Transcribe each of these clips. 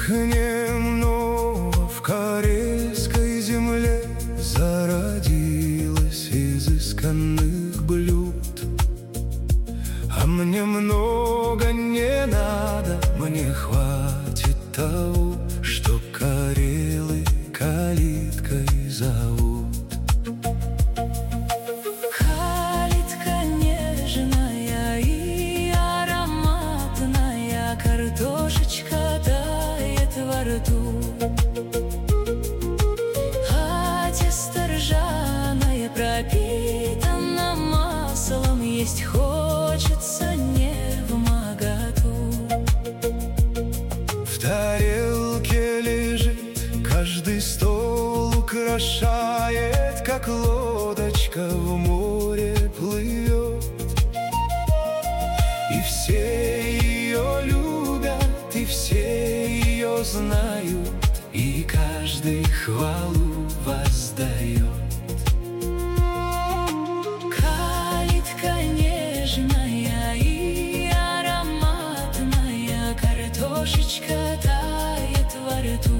Немного в карельской земле зародилось изысканных блюд. А мне много не надо, мне хватит того, что карелы калиткой зовут. Калитка нежная и ароматная, картошечка тает во рту, а тесто ржаное пропитано маслом, есть хочется невмоготу. В тарелке лежит, каждый стол украшает, как лодочка в море плывет. И все ее любят, и все ее знают, и каждый хвалу воздает. Калитка нежная и ароматная, картошечка тает во рту,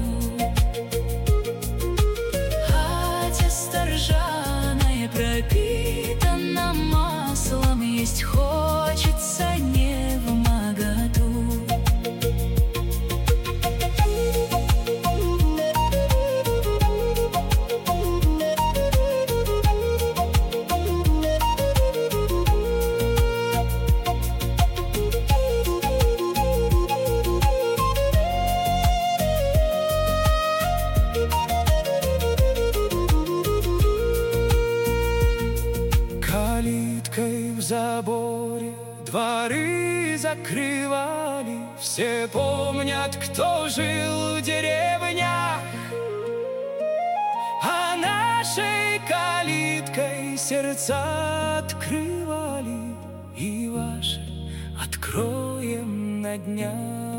а тесто ржаное пропитано маслом, есть хочется невмоготу. Калиткой в заборе дворы закрывали. Все помнят, кто жил в деревнях, а нашей калиткой сердца открывали, и ваши откроем на днях.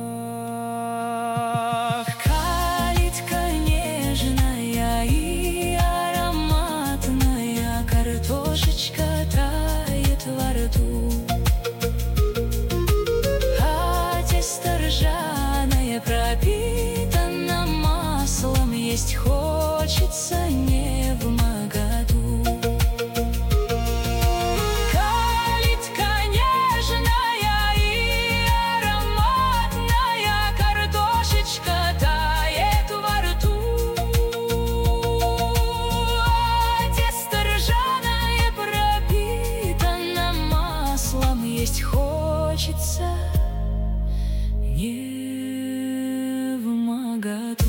Калитка нежная и ароматная, картошечка тает во рту, а тесто ржаное пропитано маслом, есть хочется невмоготу. Калитка нежная и ароматная, картошечка тает во рту, а тесто ржаное пропитано маслом, есть хочется невмоготу.